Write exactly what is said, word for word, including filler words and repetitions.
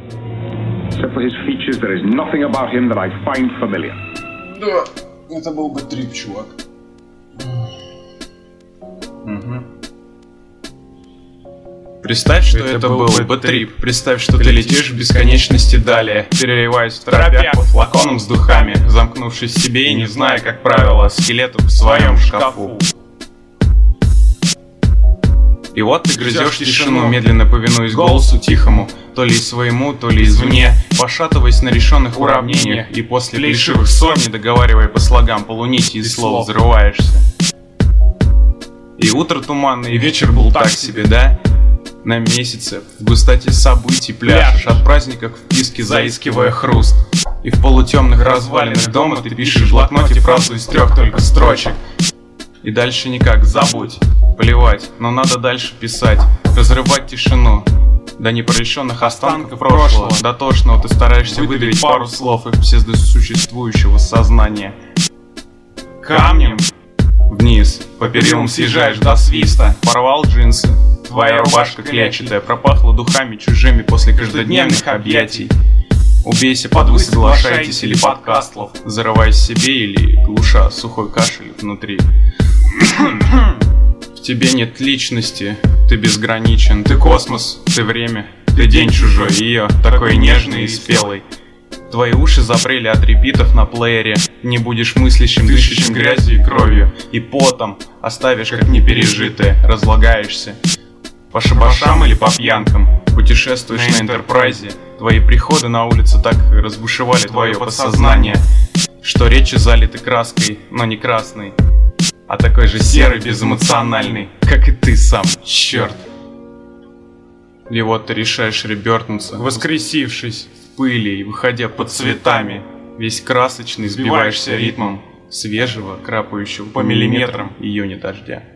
Except for his features, there is nothing about him that I find familiar. Да, это был бы трип, чувак. Угу. Представь, что это, это был бы трип. Представь, что ты летишь в бесконечности далее, переливаясь в торопях под флаконом с духами, замкнувшись в себе и не зная, как правило, скелетов в своем шкафу. И вот ты грызешь тишину, медленно повинуясь голосу тихому, то ли своему, то ли извне, пошатываясь на решенных уравнениях, и после плешивых сон, не договаривая по слогам полунити из слов, взрываешься. И утро туманное, и вечер был так себе, да? На месяце, в густоте событий пляшешь, от праздников в писке заискивая хруст. И в полутемных развалинах дома ты пишешь в блокноте фразу из трех только строчек. И дальше никак, забудь, плевать, но надо дальше писать, разрывать тишину. До непрорешенных останков прошлого, до тошного ты стараешься выдавить пару слов из псевдосуществующего сознания. Камнем вниз, по перилам съезжаешь до свиста, порвал джинсы, твоя рубашка клетчатая, пропахла духами чужими после каждодневных объятий. Убейся под вы соглашаетесь или под кастлов, зарываясь себе или глуша сухой кашель внутри. В тебе нет личности, ты безграничен, ты космос, ты время, ты день чужой, ее такой нежный и спелый. Твои уши запрели от репитов на плеере, не будешь мыслящим, дышащим грязью и кровью, и потом оставишь как непережитое, разлагаешься. По шабашам или по пьянкам путешествуешь на Энтерпрайзе. Твои приходы на улице так разбушевали твое подсознание, что речи залиты краской, но не красной, а такой же серый, безэмоциональный, как и ты сам, черт. И вот ты решаешь ребёртнуться, воскресившись в пыли и выходя под цветами, весь красочный, сбиваешься ритмом свежего, крапающего по миллиметрам июня дождя.